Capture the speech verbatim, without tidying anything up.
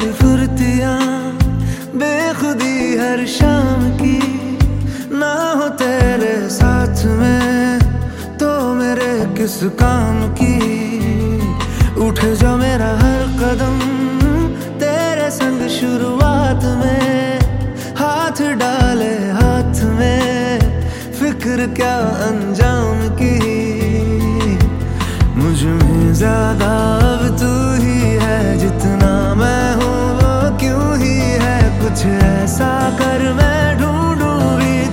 सारी फुर्तियां बेखुदी हर शाम की, ना हो तेरे साथ में तो मेरे किस काम की। उठे जो मेरा हर कदम तेरे संग शुरुआत में, हाथ डाले हाथ में फिक्र क्या अंजाम की। मुझ में ज्यादा